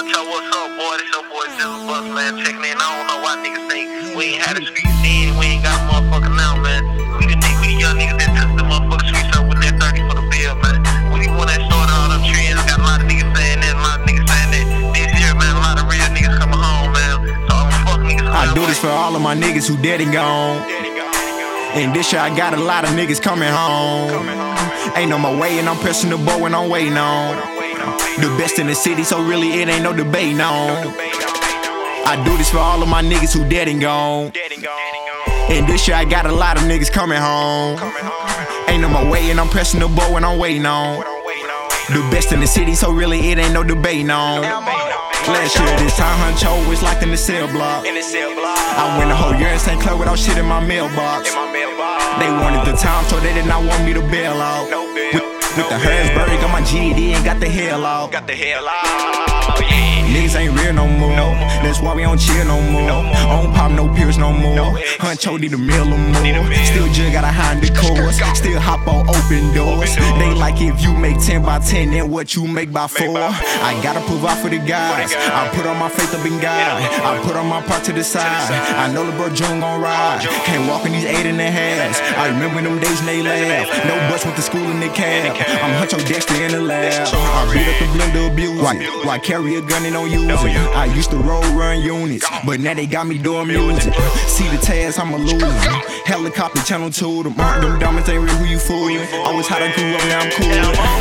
Huncho, what's up, boy? This your boy Jizzle Bus, man. Checking in. I don't know why niggas think we ain't had the streets then. We ain't got a motherfucker now, man. We the young niggas that took the motherfucking streets up with that 30 for the bill, man. We the one that started all them trends. Got a lot of niggas saying that, a lot of niggas saying that. This year, man, a lot of real niggas coming home, man. So I don't fuck niggas. I do this for all of my niggas who dead and gone. And this year I got a lot of niggas coming home. Ain't no more way, and I'm pressing the bow and I'm waiting on the best in the city, so really it ain't no debating on. I do this for all of my niggas who dead and gone. And this year I got a lot of niggas coming home. Ain't no more way, and I'm pressing the bow and I'm waiting on the best in the city, so really it ain't no debating on. Last year this time Huncho was locked in the cell block. I went a whole year in St. Clair without shit in my mailbox. They wanted the time, so they did not want me to bail out. With the Harrisburg, got my GED and got the hell out. Niggas ain't real no more. That's why we don't chill no more. I don't pop no pills no more. Huncho need a meal or more. Still just got a Honda course. Still hop on open doors. They like if you make 10 by 10, then what you make by 4. I gotta provide for the guys. I put all my faith up in God. I put all my part to the side. I know the bro June gon' ride. Can't walk in these 8.5s. I remember them days when they laugh. No bus went to school in the cab. I'm Huncho Dexter in the lab. I beat up the blender abuse. Why carry a gun and don't use it? I used to roll run units, but now they got me doing music. See the task, I'm a loser. Helicopter channel 2, them diamonds ain't real, who you fooling? I was hot, I grew up, now I'm cool.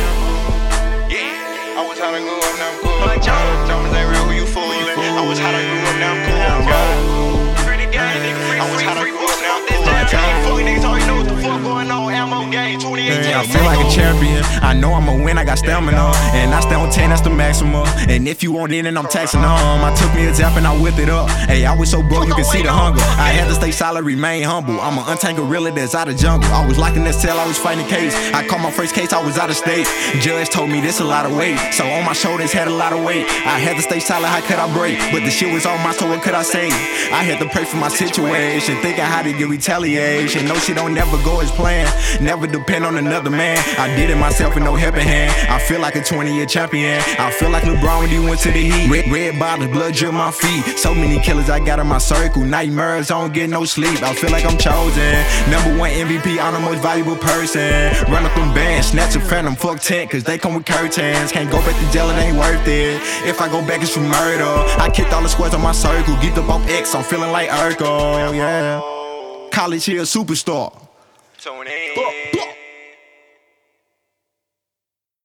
I was hot, I grew up, now I'm cool. Diamonds ain't real, who you fooling? I was hot, I grew up, now I'm cool. Pretty gang, nigga, I was hot, I grew up, now I'm cool. Fuck niggas already know what the fuck going on. Ammo game, 2018. I feel like a champion. I know I'ma win, I got stamina. And I stay on 10, that's the maximum. And if you want in, then I'm taxing them. I took me a zap and I whipped it up. Hey, I was so broke, you can see the hunger. I had to stay solid, remain humble. I'm an untamed gorilla that's out of jungle. I was locked in that cell, I was fighting a case. I caught my first case, I was out of state. Judge told me this a lot of weight, so on my shoulders had a lot of weight. I had to stay solid, how could I break? But the shit was on my soul, what could I say? I had to pray for my situation, thinking how to get retaliation. No shit don't never go as planned, never depend on another man. I did it myself with no helping hand. I feel like a 20-year champion. I feel like LeBron when he went to the Heat. Red bottles, blood drip my feet. So many killers I got in my circle. Nightmares, I don't get no sleep. I feel like I'm chosen. #1 MVP, I'm the most valuable person. Run up them bands, snatch a phantom, fuck 10, cause they come with curtains. Can't go back to jail, it ain't worth it. If I go back, it's for murder. I kicked all the squads on my circle. Geeked up off X, I'm feeling like Urkel, yeah. College here, superstar.